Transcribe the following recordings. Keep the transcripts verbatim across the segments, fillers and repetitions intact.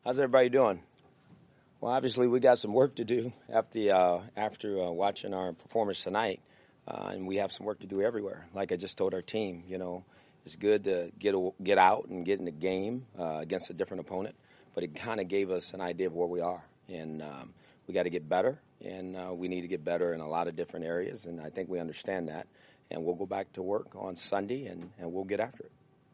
How's everybody doing? Well, obviously we got some work to do after uh, after uh, watching our performance tonight, uh, and we have some work to do everywhere. Like I just told our team, you know, it's good to get a, get out and get in the game uh, against a different opponent, but it kind of gave us an idea of where we are, and um, we got to get better, and uh, we need to get better in a lot of different areas, and I think we understand that, and we'll go back to work on Sunday, and, and we'll get after it.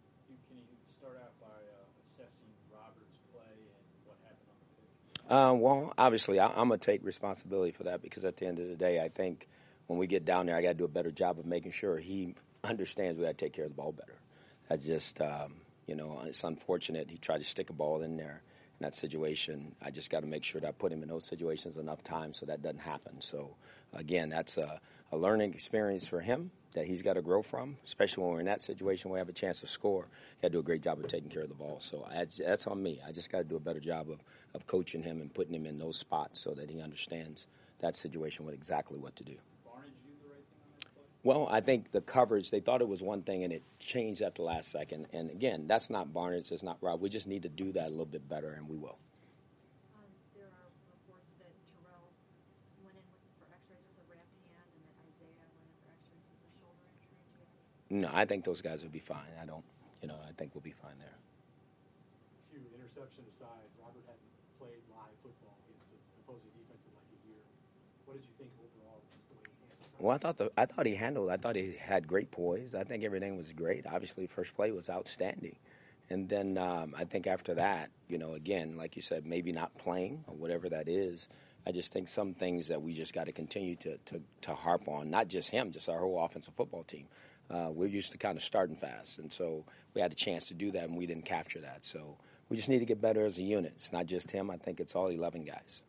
Uh, well, obviously, I, I'm going to take responsibility for that because at the end of the day, I think when we get down there, I got to do a better job of making sure he understands we got to take care of the ball better. That's just, um, you know, it's unfortunate. He tried to stick a ball in there in that situation. I just got to make sure that I put him in those situations enough time so that doesn't happen. So, again, that's a, a learning experience for him that he's got to grow from, especially when we're in that situation where we have a chance to score. Got to do a great job of taking care of the ball. So that's, that's on me. I just got to do a better job of, of coaching him and putting him in those spots so that he understands that situation with exactly what to do. Well, I think the coverage, they thought it was one thing, and it changed at the last second. And, again, that's not Barnidge, it's not Rob. We just need to do that a little bit better, and we will. Um, there are reports that Terrell went in with, for x-rays of the wrapped hand and that Isaiah went in for x-rays with the shoulder injury. No, I think those guys will be fine. I don't, you know, I think we'll be fine there. Hugh, interception aside, Robert hadn't played live football against the opposing defense in like a year. What did you think overall, just the way he handled it? Well, I thought the I thought he handled. I thought he had great poise. I think everything was great. Obviously, first play was outstanding, and then um, I think after that, you know, again, like you said, maybe not playing or whatever that is. I just think some things that we just got to continue to to to harp on. Not just him, just our whole offensive football team. Uh, we're used to kind of starting fast, and so we had a chance to do that, and we didn't capture that. So we just need to get better as a unit. It's not just him. I think it's all eleven guys.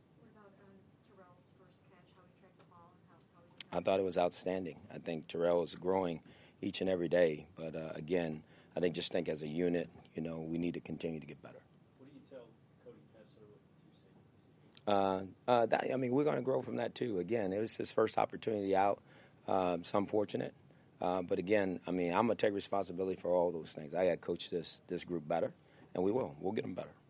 I thought it was outstanding. I think Terrell is growing each and every day. But, uh, again, I think just think as a unit, you know, we need to continue to get better. What do you tell Cody Kessler with the two safeties? Uh, uh, that, I mean, we're going to grow from that, too. Again, it was his first opportunity out. Uh, it's unfortunate. Uh, but, again, I mean, I'm going to take responsibility for all those things. I got to coach this, this group better, and we will. We'll get them better.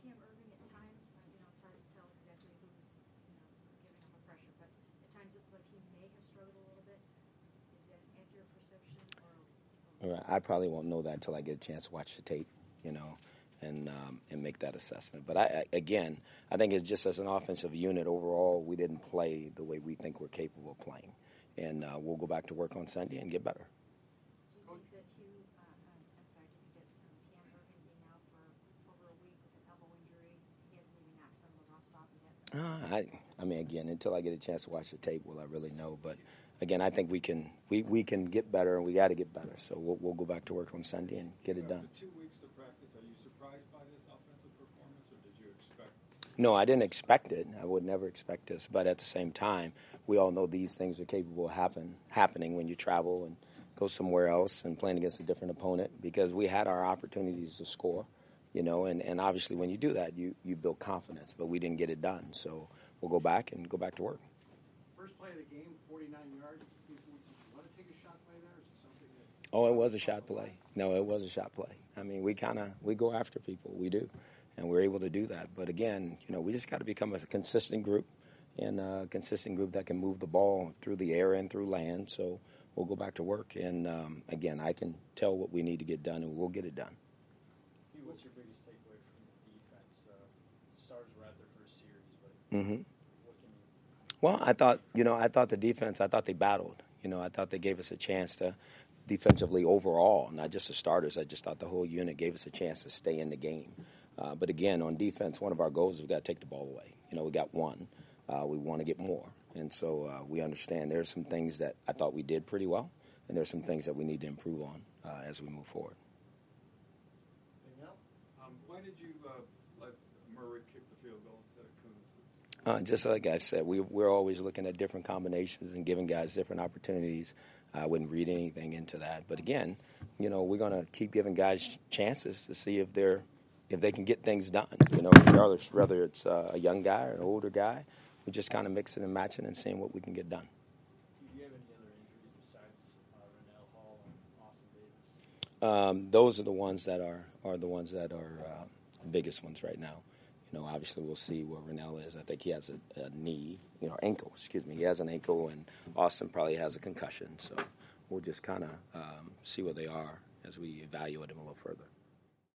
I probably won't know that until I get a chance to watch the tape, you know, and um, and make that assessment. But, I, I again, I think it's just as an offensive unit overall, we didn't play the way we think we're capable of playing. And uh, we'll go back to work on Sunday and get better. Do you think that Hugh, uh, um, I'm sorry, do you think that um, Cam Ervin being out for over a week with an elbow injury, he had maybe knocked some of the rust off? Is that uh, I, I mean, again, until I get a chance to watch the tape, will I really know? But again, I think we can we, we can get better, and we got to get better. So we'll we'll go back to work on Sunday and get it done. After two weeks of practice, are you surprised by this offensive performance, or did you expect? No, I didn't expect it. I would never expect this. But at the same time, we all know these things are capable of happen happening when you travel and go somewhere else and playing against a different opponent. Because we had our opportunities to score, you know, and, and obviously when you do that, you you build confidence. But we didn't get it done, so we'll go back and go back to work. First play of the game, forty-nine yards. Did you want to take a shot play there? Or is it something that Oh, it was a shot play. No, it was a shot play. I mean, we kind of we go after people. We do, and we're able to do that. But again, you know, we just got to become a consistent group, and a consistent group that can move the ball through the air and through land. So we'll go back to work. And um, again, I can tell what we need to get done, and we'll get it done. What's your biggest takeaway from the defense? Uh, Stars were out there for a series, but Mm-hmm. what can you? Well, I thought, you know, I thought the defense, I thought they battled. You know, I thought they gave us a chance to defensively overall, not just the starters. I just thought the whole unit gave us a chance to stay in the game. Uh, but again, on defense, one of our goals is we've got to take the ball away. You know, we got one. Uh, we want to get more. And so uh, we understand there's some things that I thought we did pretty well, and there's some things that we need to improve on uh, as we move forward. anything else? Um, why did you uh, let Murray kick the field goal instead of Kunis? Uh, just like I said, we, we're always looking at different combinations and giving guys different opportunities. I wouldn't read anything into that. But again, you know, we're going to keep giving guys chances to see if they're if they can get things done. You know, regardless whether it's uh, a young guy or an older guy, we just kind of mixing and matching and seeing what we can get done. Do you have any other injuries besides uh, Rennell Hall and Austin Davis? Um, those are the ones that are are the ones that are uh, the biggest ones right now. you know, obviously we'll see where Rennell is. I think he has a, a knee, you know, ankle, excuse me. He has an ankle, and Austin probably has a concussion. So we'll just kind of um, see where they are as we evaluate them a little further.